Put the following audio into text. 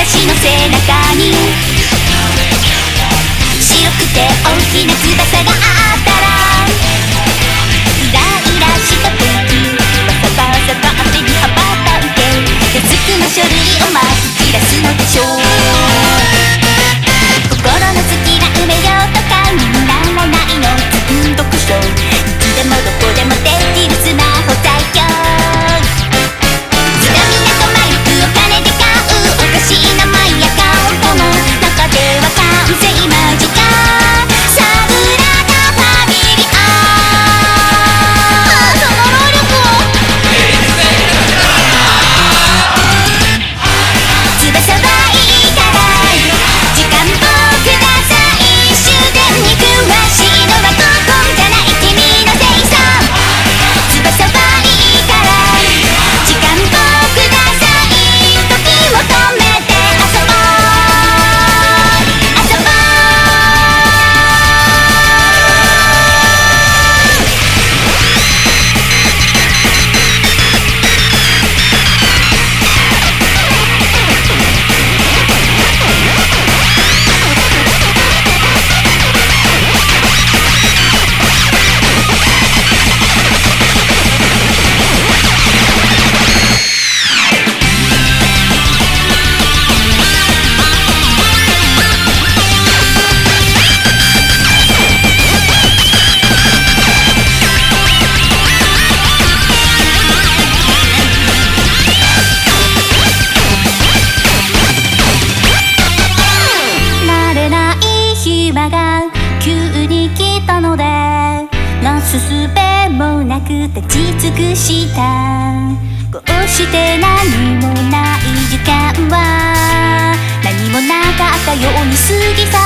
私の背中に白くて大きな翼があったらイライラした時バサバサと汗に羽ばたいてデスクの書類をまき散らすのでしょう。心の隙が埋めようとかにならないのずっと読書いつでもどこでもできるスマホ最強。ちなみなとマイクを金で買うおかしい名前やカウントの中では完成間近サブラのファミリー。その能力を翼はいいから時間をください。終電に詳しいのはここじゃない君のせいさ。翼はいいから時間をください。時を止めて遊ぼう遊ぼう。慣れない暇が急に来たのでなすすべもなく立ち尽くした。こうして何もない時間は何もなかったように過ぎ去